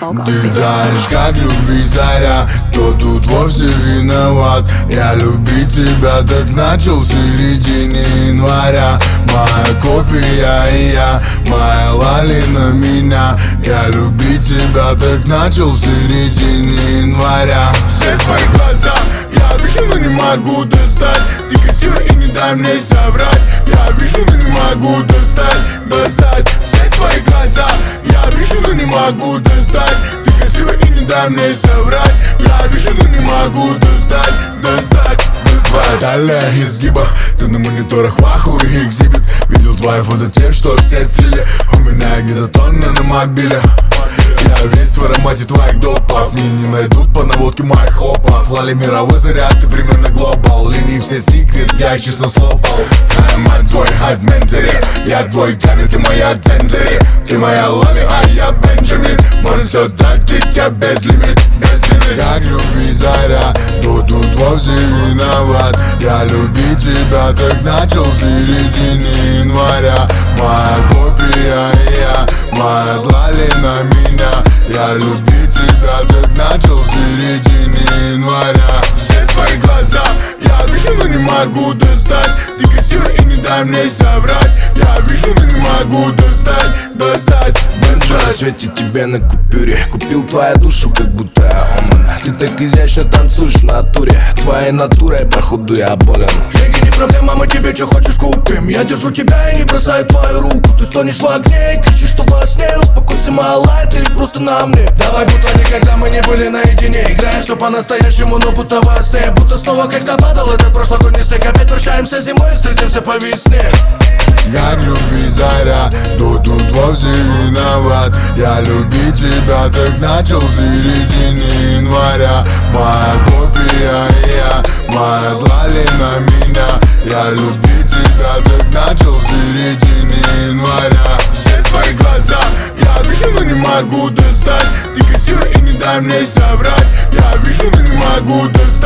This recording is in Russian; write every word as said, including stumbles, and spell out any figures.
Ты знаешь, как любви заря, кто тут вовсе виноват. Я любить тебя так начал в середине января. Моя копия и я, моя лали на меня. Я любить тебя так начал в середине января. Все твои глаза я вижу, но не могу достать. Ты красивая и не дай мне соврать. Я вижу, но не могу достать, достать. Все твои глаза я вижу, но не могу достать. Ты красивая и не дай мне соврать. Я вижу, но не могу достать, достать. Твоя талия изгиба, ты на мониторах ваху и экзибит. Видел твои фото, те, что все слили. У меня где-то тонна на мобиле. Я весь в аромате твоих допов. Мне не найдут по наводке моих опов. Лали мировой заряд, ты примерно глобал. Линии все секрет, я их честно слопал. Я мать твой хайп ментари. Я твой Гами, ты моя Тензери. Ты моя Лали, а я Бенджамин. Можно все тратить, я без лимит, без лимит. Как любви заря, кто тут вовсе виноват. Я любить тебя так начал в середине января. Моя копия и я, моя длали на меня. Я любить тебя так начал в середине января. Все твои глаза я вижу, но не могу достать. Ты красивая и не дай мне соврать. Я вижу, но не могу достать, достать. На свете тебе на купюре. Купил твою душу, как будто я омана. Ты так изящно танцуешь в натуре. Твоей натурой походу я болен. Деньги не проблема, мы тебе что хочешь купим. Я держу тебя и не бросаю твою руку. Ты стонешь в огне и кричишь, что во сне. Успокойся, малая, ты просто на мне. Давай будто никогда мы не были наедине. Играем все по-настоящему, но будто во сне. Будто снова когда падал этот прошлогодний снег. Опять прощаемся зимой и встретимся по весне. Как любви заря, кто тут вовсе виноват. Я любить тебя так начал в середине января. Моя копия и я, моя длали на меня. Я любить тебя так начал в середине января. Все твои глаза я вижу, но не могу достать. Ты красивая и не дай мне соврать. Я вижу, но не могу достать.